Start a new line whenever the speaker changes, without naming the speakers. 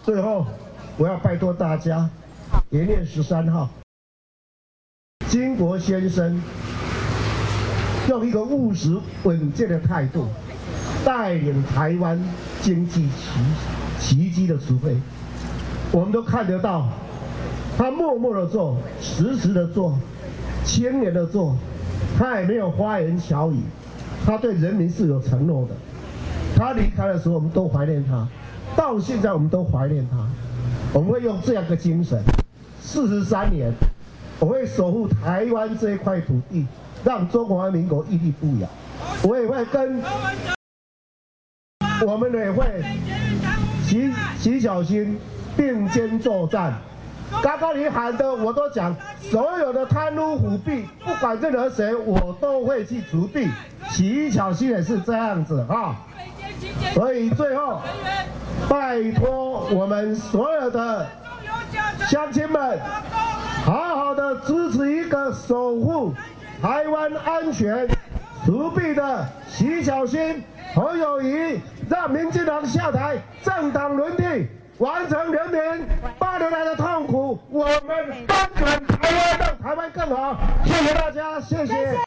最后，我要拜托大家，元月13号，金国先生用一个务实稳健的态度，带领台湾经济奇迹的起飞。我们都看得到，他默默的做，实时的做，清廉的做，他也没有花言巧语，他对人民是有承诺的。他离开的时候，我们都怀念他，到现在我们都怀念他。我们会用这样的精神，43年，我会守护台湾这一块土地，让中华民国屹立不摇。我也会跟我们也会齐小新并肩作战。刚刚你喊的我都讲，所有的贪污舞弊，不管任何谁，我都会去除弊。齐小新也是这样子啊。所以最后，拜托我们所有的乡亲们，好好的支持一个守护台湾安全、除弊的齐小新、侯友宜，让民进党下台，政党轮替，完成人民8年来的痛苦。我们翻转台湾，让台湾更好。谢谢大家，谢谢。